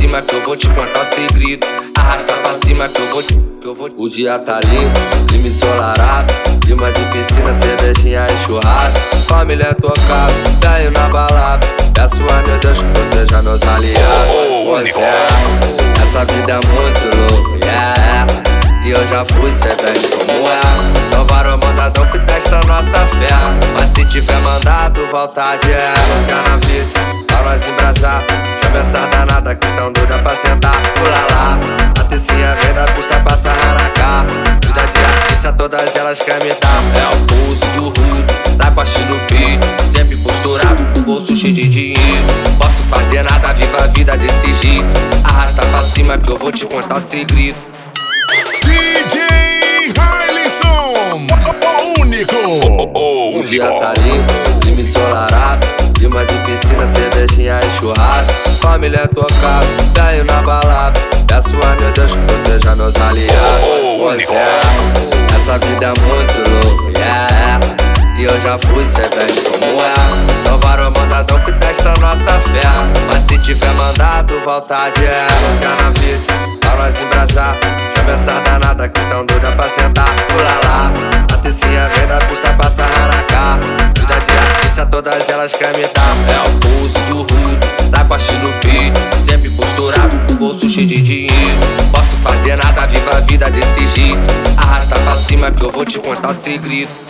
cima que eu vou te contar o segredo. Arrasta pra cima que eu vou te... O dia tá lindo, clima ensolarado, clima de piscina, cervejinha e churrasco. Família tocada, velho na balada. Peço a meu Deus que proteja meus aliados. Pois é, essa vida é muito louca, yeah. E eu já fui, cê bem como é. São vários mandadão que testam nossa fé. Mas se tiver mandado, volta de ficar na vida, pra nós embrasar. Chama essa danada que tão doida pra sentar. Pula lá, a tecinha vem da pista pra sarrar na cá. Vida de artista, todas elas querem me dar. É o pulso do rudo, na costa no peito. Sempre posturado, com o bolso cheio de dinheiro. Posso fazer nada, viva a vida desse jeito. Arrasta pra cima que eu vou te contar o segredo. DJ Hailison, o único. O dia tá lindo, clima ensolarado, clima de piscina, cervejinha e churrasco. Família tocada, velho na balada. Peço a meu Deus que proteja meus aliados. Pois é, essa vida é muito louca, yeah. E eu já fui, cê bem como é. São vários mandadão que testam nossa fé. Mas se tiver mandado, volta de ficar na vida, pra nós embrasar. Chama essa danada que tão doida pra sentar. Pula lá, a tecinha vem da pista pra sarrar na cá. Vida de artista, todas elas querem me dar. É o pulso do rudo, na costa no peito. Sempre posturado, com o bolso cheio de dinheiro. Posso fazer nada, viva a vida desse jeito. Arrasta pra cima que eu vou te contar o segredo.